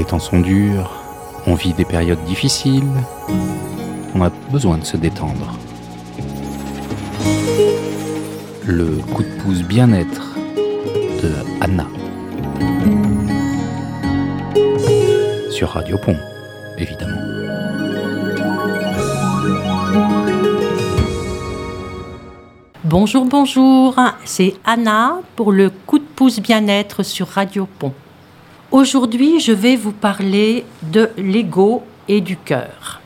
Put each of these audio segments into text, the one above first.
Les temps sont durs, on vit des périodes difficiles, on a besoin de se détendre. Le coup de pouce bien-être de Anna. Sur Radio Pont, évidemment. Bonjour, c'est Anna pour le coup de pouce bien-être sur Radio Pont. Aujourd'hui, je vais vous parler de l'ego et du cœur.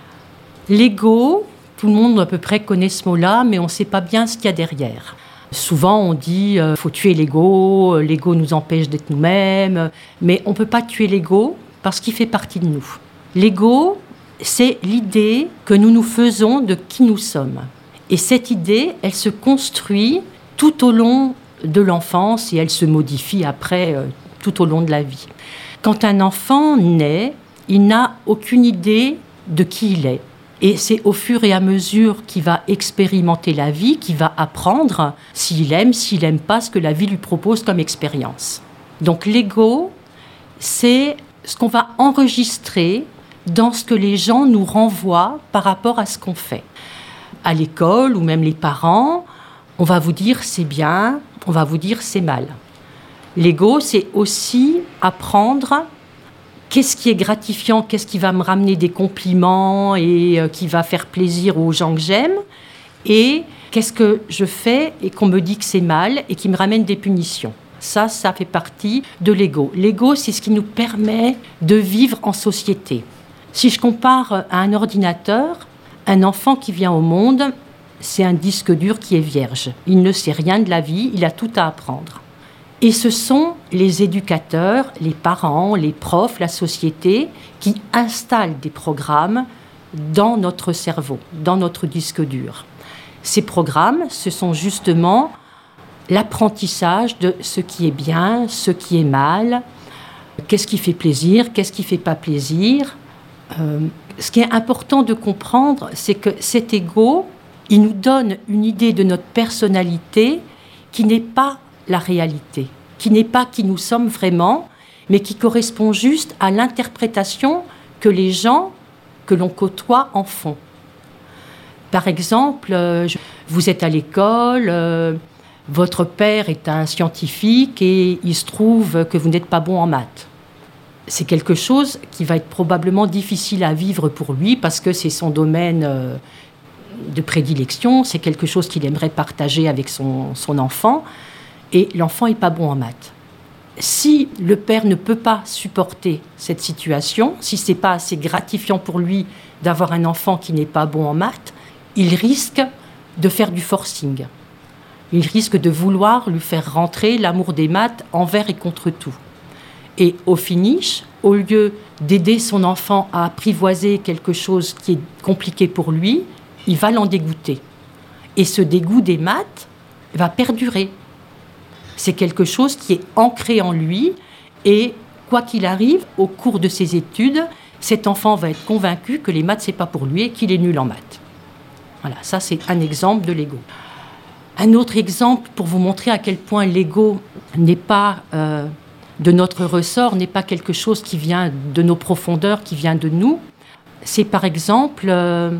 L'ego, tout le monde à peu près connaît ce mot-là, mais on ne sait pas bien ce qu'il y a derrière. Souvent, on dit « faut tuer l'ego nous empêche d'être nous-mêmes », mais on ne peut pas tuer l'ego parce qu'il fait partie de nous. L'ego, c'est l'idée que nous nous faisons de qui nous sommes. Et cette idée, elle se construit tout au long de l'enfance et elle se modifie après tout au long de la vie. Quand un enfant naît, il n'a aucune idée de qui il est. Et c'est au fur et à mesure qu'il va expérimenter la vie, qu'il va apprendre s'il aime pas ce que la vie lui propose comme expérience. Donc l'ego, c'est ce qu'on va enregistrer dans ce que les gens nous renvoient par rapport à ce qu'on fait. À l'école ou même les parents, on va vous dire c'est bien, on va vous dire c'est mal. L'ego, c'est aussi apprendre qu'est-ce qui est gratifiant, qu'est-ce qui va me ramener des compliments et qui va faire plaisir aux gens que j'aime, et qu'est-ce que je fais et qu'on me dit que c'est mal et qui me ramène des punitions. Ça fait partie de l'ego. L'ego, c'est ce qui nous permet de vivre en société. Si je compare à un ordinateur, un enfant qui vient au monde, c'est un disque dur qui est vierge. Il ne sait rien de la vie, il a tout à apprendre. Et ce sont les éducateurs, les parents, les profs, la société qui installent des programmes dans notre cerveau, dans notre disque dur. Ces programmes, ce sont justement l'apprentissage de ce qui est bien, ce qui est mal, qu'est-ce qui fait plaisir, qu'est-ce qui ne fait pas plaisir. Ce qui est important de comprendre, c'est que cet ego, il nous donne une idée de notre personnalité qui n'est pas la réalité, qui n'est pas qui nous sommes vraiment, mais qui correspond juste à l'interprétation que les gens que l'on côtoie en font. Par exemple, vous êtes à l'école, votre père est un scientifique et il se trouve que vous n'êtes pas bon en maths. C'est quelque chose qui va être probablement difficile à vivre pour lui parce que c'est son domaine de prédilection, c'est quelque chose qu'il aimerait partager avec son enfant. Et l'enfant n'est pas bon en maths. Si le père ne peut pas supporter cette situation, si ce n'est pas assez gratifiant pour lui d'avoir un enfant qui n'est pas bon en maths, il risque de faire du forcing. Il risque de vouloir lui faire rentrer l'amour des maths envers et contre tout. Et au finish, au lieu d'aider son enfant à apprivoiser quelque chose qui est compliqué pour lui, il va l'en dégoûter. Et ce dégoût des maths va perdurer. C'est quelque chose qui est ancré en lui et quoi qu'il arrive, au cours de ses études, cet enfant va être convaincu que les maths, c'est pas pour lui et qu'il est nul en maths. Voilà, ça c'est un exemple de l'ego. Un autre exemple pour vous montrer à quel point l'ego n'est pas de notre ressort, n'est pas quelque chose qui vient de nos profondeurs, qui vient de nous. C'est par exemple...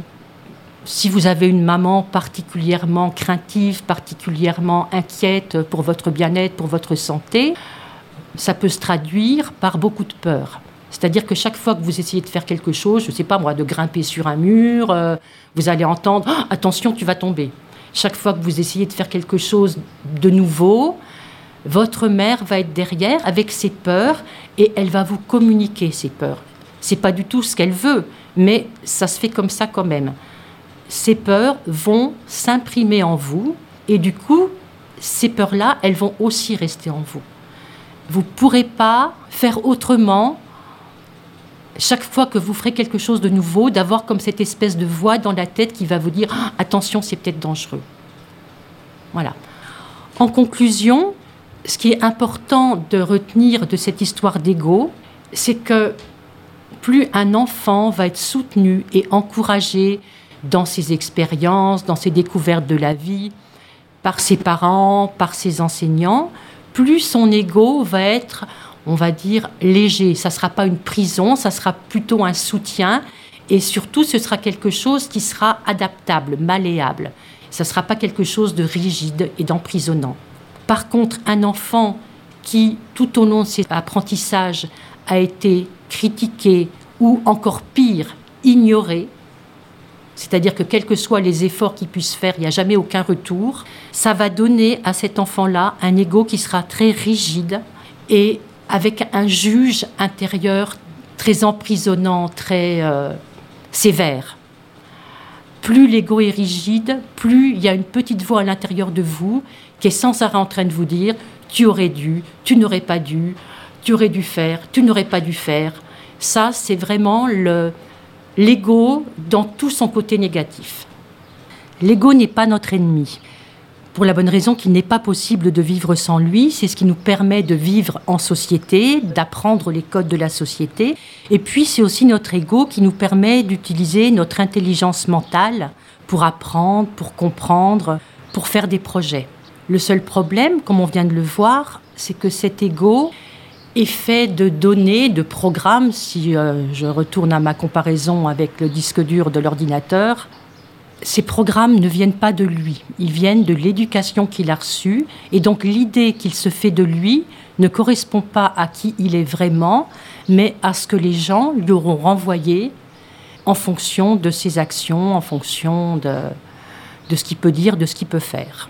si vous avez une maman particulièrement craintive, particulièrement inquiète pour votre bien-être, pour votre santé, ça peut se traduire par beaucoup de peur. C'est-à-dire que chaque fois que vous essayez de faire quelque chose, je ne sais pas moi, de grimper sur un mur, vous allez entendre « Attention, tu vas tomber ». Chaque fois que vous essayez de faire quelque chose de nouveau, votre mère va être derrière avec ses peurs et elle va vous communiquer ses peurs. Ce n'est pas du tout ce qu'elle veut, mais ça se fait comme ça quand même. Ces peurs vont s'imprimer en vous et du coup, ces peurs-là, elles vont aussi rester en vous. Vous ne pourrez pas faire autrement, chaque fois que vous ferez quelque chose de nouveau, d'avoir comme cette espèce de voix dans la tête qui va vous dire « Attention, c'est peut-être dangereux ». Voilà. En conclusion, ce qui est important de retenir de cette histoire d'ego, c'est que plus un enfant va être soutenu et encouragé dans ses expériences, dans ses découvertes de la vie, par ses parents, par ses enseignants, plus son ego va être on va dire, léger. Ça ne sera pas une prison, ça sera plutôt un soutien. Et surtout, ce sera quelque chose qui sera adaptable, malléable. Ça ne sera pas quelque chose de rigide et d'emprisonnant. Par contre, un enfant qui, tout au long de ses apprentissages, a été critiqué ou, encore pire, ignoré, c'est-à-dire que quels que soient les efforts qu'il puisse faire, il n'y a jamais aucun retour, ça va donner à cet enfant-là un ego qui sera très rigide et avec un juge intérieur très emprisonnant, très sévère. Plus l'ego est rigide, plus il y a une petite voix à l'intérieur de vous qui est sans arrêt en train de vous dire « tu aurais dû, tu n'aurais pas dû, tu aurais dû faire, tu n'aurais pas dû faire ». Ça, c'est vraiment l'ego dans tout son côté négatif. L'ego n'est pas notre ennemi, pour la bonne raison qu'il n'est pas possible de vivre sans lui. C'est ce qui nous permet de vivre en société, d'apprendre les codes de la société. Et puis, c'est aussi notre ego qui nous permet d'utiliser notre intelligence mentale pour apprendre, pour comprendre, pour faire des projets. Le seul problème, comme on vient de le voir, c'est que cet ego est fait de données, de programmes. Si je retourne à ma comparaison avec le disque dur de l'ordinateur, ces programmes ne viennent pas de lui. Ils viennent de l'éducation qu'il a reçue. Et donc l'idée qu'il se fait de lui ne correspond pas à qui il est vraiment, mais à ce que les gens lui auront renvoyé en fonction de ses actions, en fonction de ce qu'il peut dire, de ce qu'il peut faire.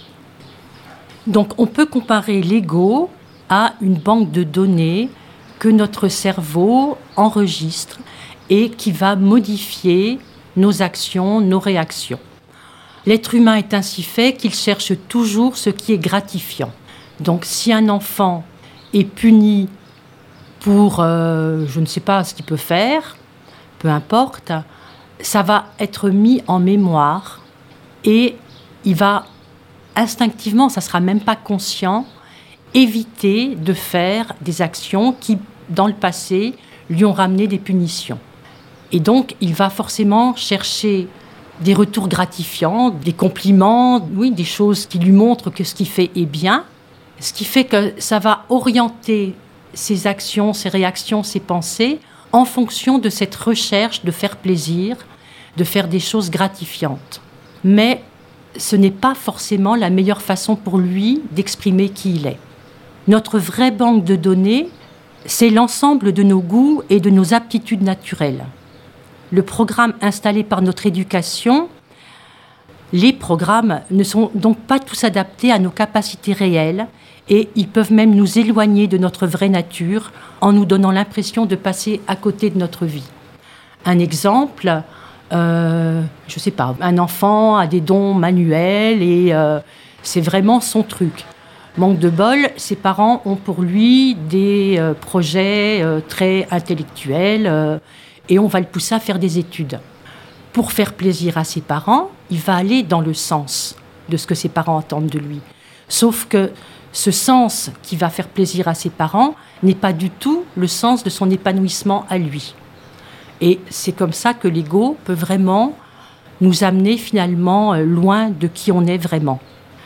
Donc on peut comparer l'ego à une banque de données que notre cerveau enregistre et qui va modifier nos actions, nos réactions. L'être humain est ainsi fait qu'il cherche toujours ce qui est gratifiant. Donc si un enfant est puni pour, je ne sais pas ce qu'il peut faire, peu importe, ça va être mis en mémoire et il va instinctivement, ça ne sera même pas conscient, éviter de faire des actions qui, dans le passé, lui ont ramené des punitions. Et donc, il va forcément chercher des retours gratifiants, des compliments, oui, des choses qui lui montrent que ce qu'il fait est bien, ce qui fait que ça va orienter ses actions, ses réactions, ses pensées en fonction de cette recherche de faire plaisir, de faire des choses gratifiantes. Mais ce n'est pas forcément la meilleure façon pour lui d'exprimer qui il est. Notre vraie banque de données, c'est l'ensemble de nos goûts et de nos aptitudes naturelles. Le programme installé par notre éducation, les programmes ne sont donc pas tous adaptés à nos capacités réelles et ils peuvent même nous éloigner de notre vraie nature en nous donnant l'impression de passer à côté de notre vie. Un exemple, je ne sais pas, un enfant a des dons manuels et c'est vraiment son truc. Manque de bol, ses parents ont pour lui des projets très intellectuels et on va le pousser à faire des études. Pour faire plaisir à ses parents, il va aller dans le sens de ce que ses parents attendent de lui. Sauf que ce sens qui va faire plaisir à ses parents n'est pas du tout le sens de son épanouissement à lui. Et c'est comme ça que l'ego peut vraiment nous amener finalement loin de qui on est vraiment.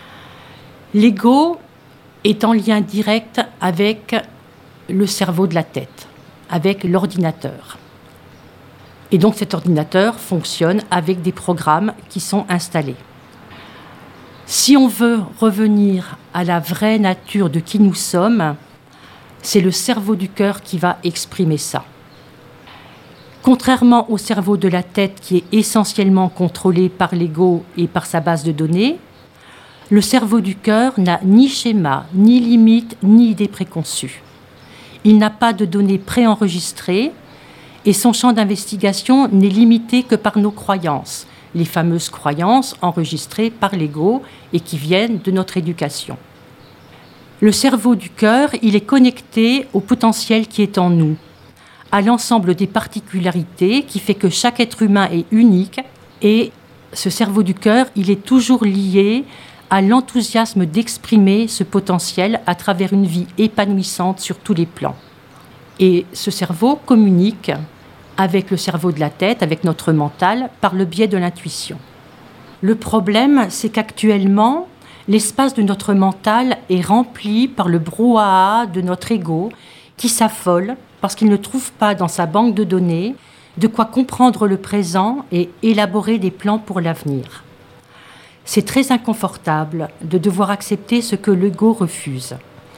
L'ego est en lien direct avec le cerveau de la tête, avec l'ordinateur. Et donc cet ordinateur fonctionne avec des programmes qui sont installés. Si on veut revenir à la vraie nature de qui nous sommes, c'est le cerveau du cœur qui va exprimer ça. Contrairement au cerveau de la tête qui est essentiellement contrôlé par l'ego et par sa base de données, le cerveau du cœur n'a ni schéma, ni limite, ni idée préconçue. Il n'a pas de données préenregistrées et son champ d'investigation n'est limité que par nos croyances, les fameuses croyances enregistrées par l'ego et qui viennent de notre éducation. Le cerveau du cœur, il est connecté au potentiel qui est en nous, à l'ensemble des particularités qui fait que chaque être humain est unique et ce cerveau du cœur, il est toujours lié à l'enthousiasme d'exprimer ce potentiel à travers une vie épanouissante sur tous les plans. Et ce cerveau communique avec le cerveau de la tête, avec notre mental, par le biais de l'intuition. Le problème, c'est qu'actuellement, l'espace de notre mental est rempli par le brouhaha de notre ego qui s'affole parce qu'il ne trouve pas dans sa banque de données de quoi comprendre le présent et élaborer des plans pour l'avenir. C'est très inconfortable de devoir accepter ce que l'ego refuse.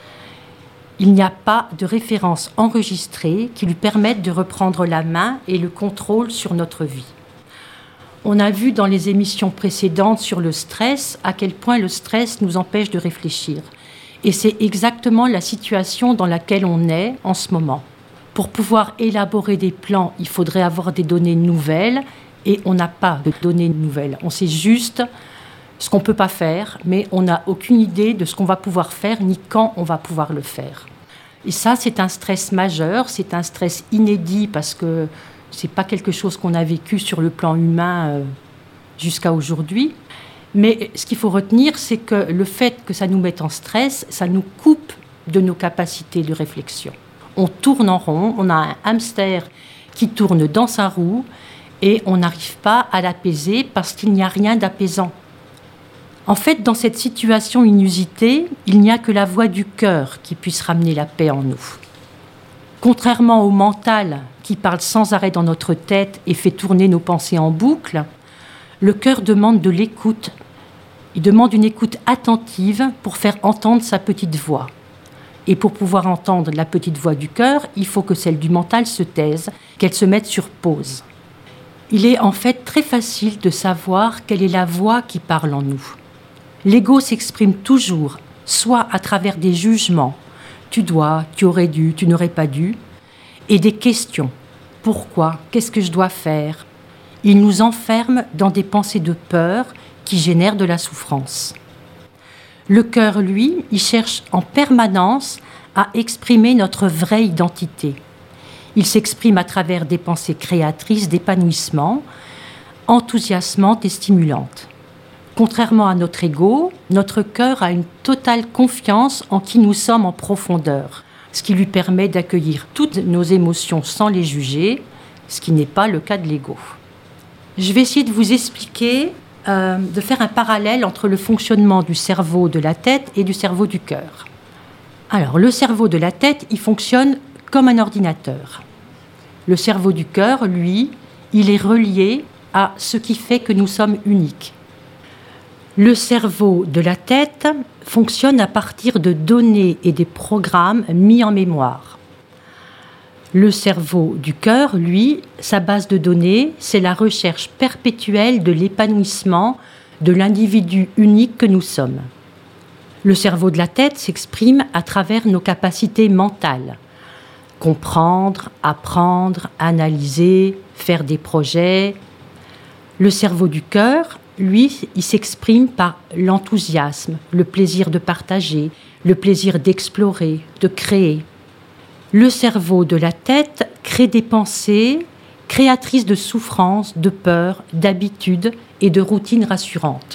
Il n'y a pas de référence enregistrée qui lui permette de reprendre la main et le contrôle sur notre vie. On a vu dans les émissions précédentes sur le stress à quel point le stress nous empêche de réfléchir. Et c'est exactement la situation dans laquelle on est en ce moment. Pour pouvoir élaborer des plans, il faudrait avoir des données nouvelles et on n'a pas de données nouvelles. On sait juste ce qu'on ne peut pas faire, mais on n'a aucune idée de ce qu'on va pouvoir faire ni quand on va pouvoir le faire. Et ça, c'est un stress majeur, c'est un stress inédit parce que ce n'est pas quelque chose qu'on a vécu sur le plan humain jusqu'à aujourd'hui. Mais ce qu'il faut retenir, c'est que le fait que ça nous mette en stress, ça nous coupe de nos capacités de réflexion. On tourne en rond, on a un hamster qui tourne dans sa roue et on n'arrive pas à l'apaiser parce qu'il n'y a rien d'apaisant. En fait, dans cette situation inusitée, il n'y a que la voix du cœur qui puisse ramener la paix en nous. Contrairement au mental qui parle sans arrêt dans notre tête et fait tourner nos pensées en boucle, le cœur demande de l'écoute. Il demande une écoute attentive pour faire entendre sa petite voix. Et pour pouvoir entendre la petite voix du cœur, il faut que celle du mental se taise, qu'elle se mette sur pause. Il est en fait très facile de savoir quelle est la voix qui parle en nous. L'ego s'exprime toujours, soit à travers des jugements, tu dois, tu aurais dû, tu n'aurais pas dû, et des questions. Pourquoi ? Qu'est-ce que je dois faire ? Il nous enferme dans des pensées de peur qui génèrent de la souffrance. Le cœur, lui, il cherche en permanence à exprimer notre vraie identité. Il s'exprime à travers des pensées créatrices d'épanouissement, enthousiasmantes et stimulantes. Contrairement à notre ego, notre cœur a une totale confiance en qui nous sommes en profondeur, ce qui lui permet d'accueillir toutes nos émotions sans les juger, ce qui n'est pas le cas de l'ego. Je vais essayer de vous expliquer, de faire un parallèle entre le fonctionnement du cerveau de la tête et du cerveau du cœur. Alors, le cerveau de la tête, il fonctionne comme un ordinateur. Le cerveau du cœur, lui, il est relié à ce qui fait que nous sommes uniques. Le cerveau de la tête fonctionne à partir de données et des programmes mis en mémoire. Le cerveau du cœur, lui, sa base de données, c'est la recherche perpétuelle de l'épanouissement de l'individu unique que nous sommes. Le cerveau de la tête s'exprime à travers nos capacités mentales. Comprendre, apprendre, analyser, faire des projets. Le cerveau du cœur, lui, il s'exprime par l'enthousiasme, le plaisir de partager, le plaisir d'explorer, de créer. Le cerveau de la tête crée des pensées créatrices de souffrance, de peur, d'habitude et de routines rassurantes.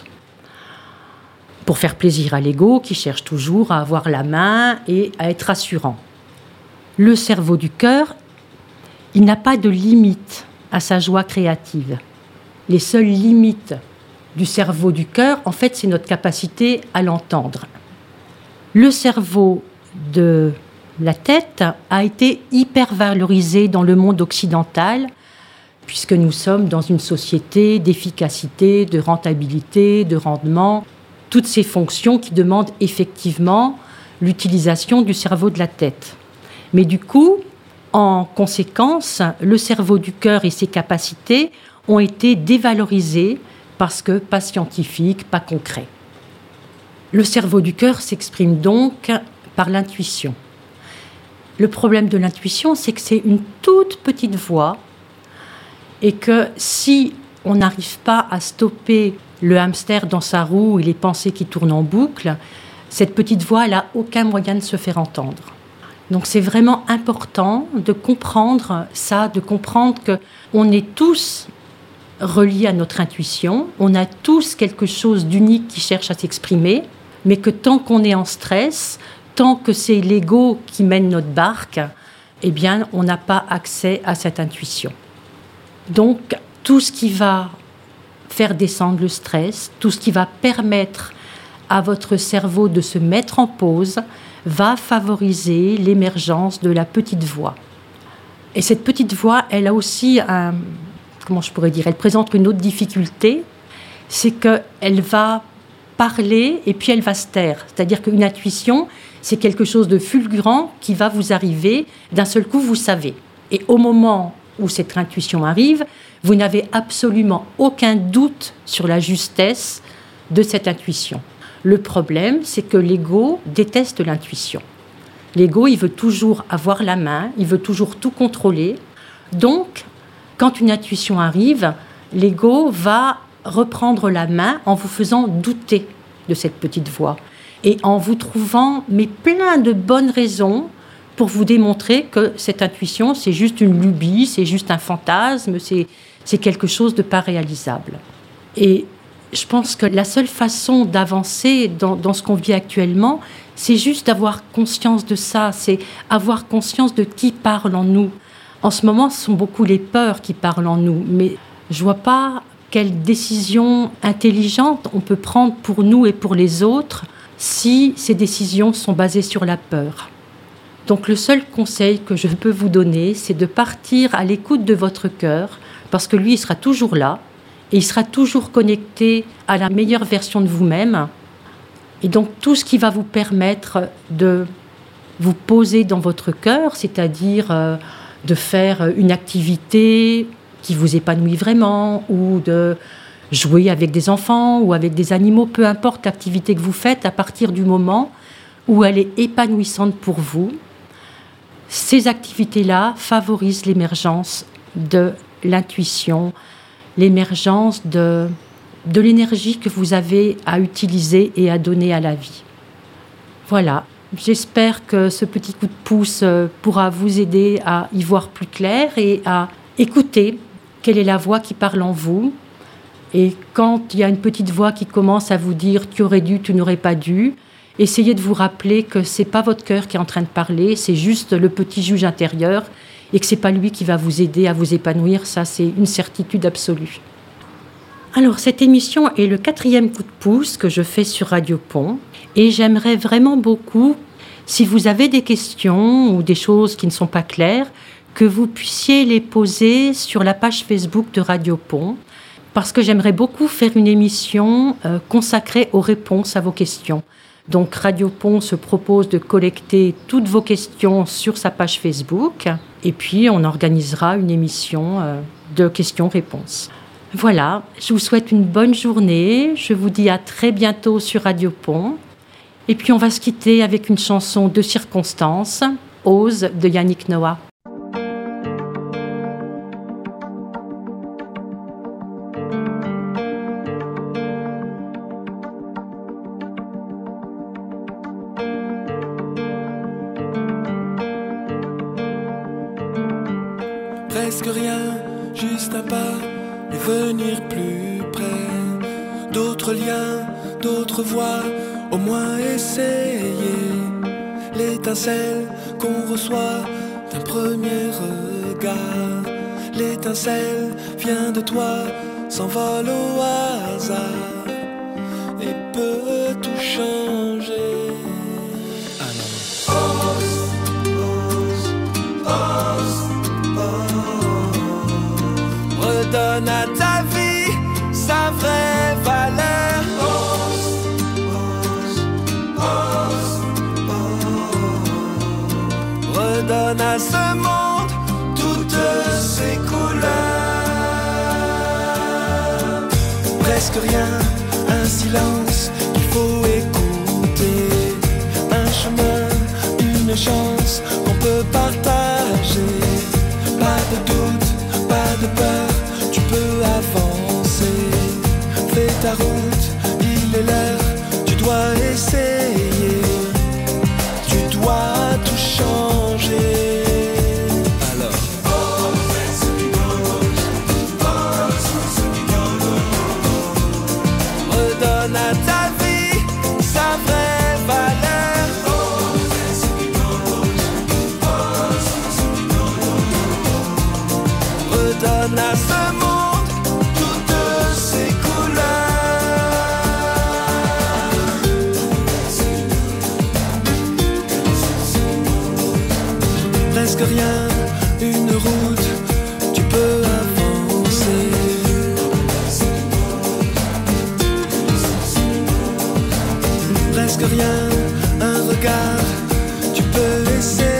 Pour faire plaisir à l'ego qui cherche toujours à avoir la main et à être rassurant. Le cerveau du cœur, il n'a pas de limite à sa joie créative. Les seules limites du cerveau du cœur, en fait, c'est notre capacité à l'entendre. Le cerveau de la tête a été hyper valorisé dans le monde occidental, puisque nous sommes dans une société d'efficacité, de rentabilité, de rendement, toutes ces fonctions qui demandent effectivement l'utilisation du cerveau de la tête. Mais du coup, en conséquence, le cerveau du cœur et ses capacités ont été dévalorisés parce que pas scientifiques, pas concrets. Le cerveau du cœur s'exprime donc par l'intuition. Le problème de l'intuition, c'est que c'est une toute petite voix et que si on n'arrive pas à stopper le hamster dans sa roue et les pensées qui tournent en boucle, cette petite voix n'a aucun moyen de se faire entendre. Donc c'est vraiment important de comprendre ça, de comprendre qu'on est tous reliés à notre intuition, on a tous quelque chose d'unique qui cherche à s'exprimer, mais que tant qu'on est en stress, tant que c'est l'ego qui mène notre barque, eh bien, on n'a pas accès à cette intuition. Donc, tout ce qui va faire descendre le stress, tout ce qui va permettre à votre cerveau de se mettre en pause, va favoriser l'émergence de la petite voix. Et cette petite voix, elle a aussi elle présente une autre difficulté, c'est qu'elle va parler et puis elle va se taire. C'est-à-dire qu'une intuition, c'est quelque chose de fulgurant qui va vous arriver, d'un seul coup, vous savez. Et au moment où cette intuition arrive, vous n'avez absolument aucun doute sur la justesse de cette intuition. Le problème, c'est que l'ego déteste l'intuition. L'ego, il veut toujours avoir la main, il veut toujours tout contrôler. Donc, quand une intuition arrive, l'ego va reprendre la main en vous faisant douter de cette petite voix et en vous trouvant plein de bonnes raisons pour vous démontrer que cette intuition, c'est juste une lubie, c'est juste un fantasme, c'est quelque chose de pas réalisable. Et je pense que la seule façon d'avancer dans ce qu'on vit actuellement, c'est juste d'avoir conscience de ça, c'est avoir conscience de qui parle en nous. En ce moment, ce sont beaucoup les peurs qui parlent en nous, mais je vois pas quelle décision intelligente on peut prendre pour nous et pour les autres si ces décisions sont basées sur la peur. Donc le seul conseil que je peux vous donner, c'est de partir à l'écoute de votre cœur, parce que lui, il sera toujours là, et il sera toujours connecté à la meilleure version de vous-même. Et donc tout ce qui va vous permettre de vous poser dans votre cœur, c'est-à-dire de faire une activité qui vous épanouit vraiment, ou de jouer avec des enfants ou avec des animaux, peu importe l'activité que vous faites, à partir du moment où elle est épanouissante pour vous, ces activités-là favorisent l'émergence de l'intuition, l'émergence de l'énergie que vous avez à utiliser et à donner à la vie. Voilà, j'espère que ce petit coup de pouce pourra vous aider à y voir plus clair et à écouter quelle est la voix qui parle en vous. Et quand il y a une petite voix qui commence à vous dire « tu aurais dû, tu n'aurais pas dû », essayez de vous rappeler que ce n'est pas votre cœur qui est en train de parler, c'est juste le petit juge intérieur et que ce n'est pas lui qui va vous aider à vous épanouir. Ça, c'est une certitude absolue. Alors, cette émission est le 4e coup de pouce que je fais sur Radio Pont et j'aimerais vraiment beaucoup, si vous avez des questions ou des choses qui ne sont pas claires, que vous puissiez les poser sur la page Facebook de Radio Pont, parce que j'aimerais beaucoup faire une émission consacrée aux réponses à vos questions. Donc Radio Pont se propose de collecter toutes vos questions sur sa page Facebook, et puis on organisera une émission de questions-réponses. Voilà, je vous souhaite une bonne journée, je vous dis à très bientôt sur Radio Pont, et puis on va se quitter avec une chanson de circonstance, Ose de Yannick Noah. Presque rien, juste un pas et venir plus près. D'autres liens, d'autres voies, au moins essayer. L'étincelle qu'on reçoit d'un premier regard. L'étincelle vient de toi, s'envole au hasard et peut tout changer. Redonne à ta vie sa vraie valeur. Redonne à ce monde toutes ses couleurs. Presque rien, un silence qu'il faut écouter. Un chemin, une chance qu'on peut partager. Pas de doute, pas de peur, tu peux avancer. Fais ta route, il est l'heure, tu dois essayer. Tu dois tout changer. Alors redonne à ta rien, une route, tu peux avancer. Presque rien, un regard, tu peux laisser.